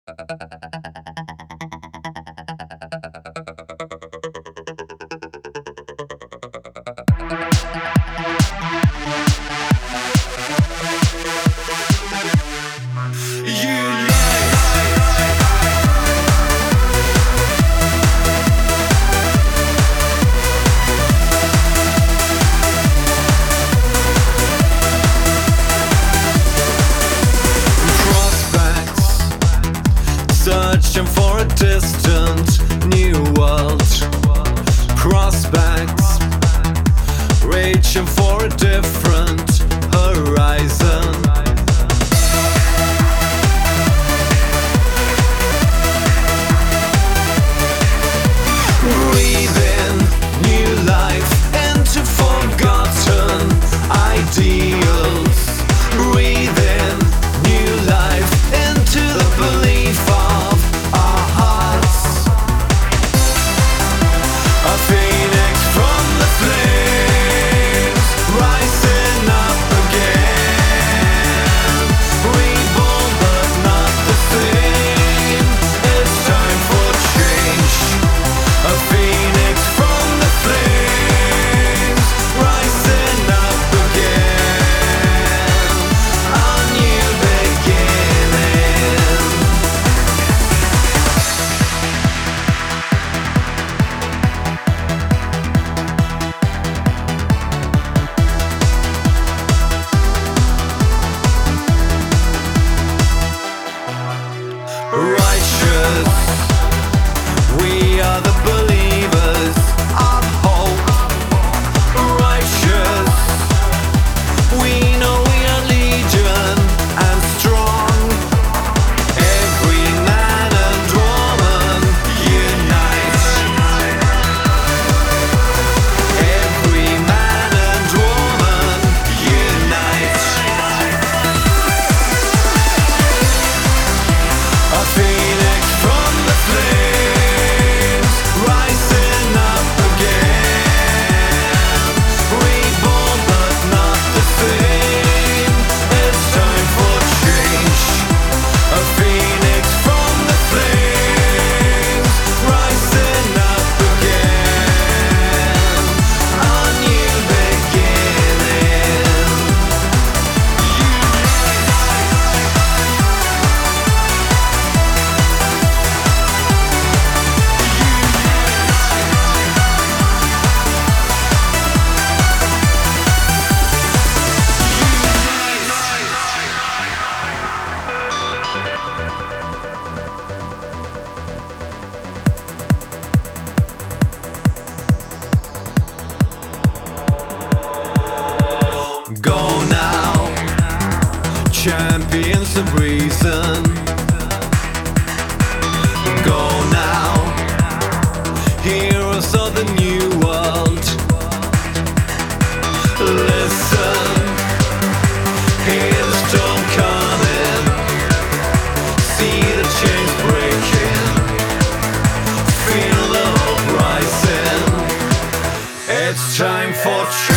Searching for a distant new world. Prospects, reaching for a different horizon. Breathing new life into forgotten ideals. Breathing new life into the belief of our hearts. A phoenix from the flames, rising up again. Reborn but not the same. It's time for change. A phoenix from the flames, rising up again. A new beginning. Righteous, we are the believers of hope. Righteous, we know we are legion and strong. Every man and woman unite. Every man and woman unite. A phoenix from the flames, rising up again. Reborn but not the same. It's time for change. A phoenix from the flames, rising up again. A new beginning. Go now, champions of reason. Go now, heroes of the new world. Listen, hear the storm coming. See the chains breaking. Feel the hope rising. It's time for change.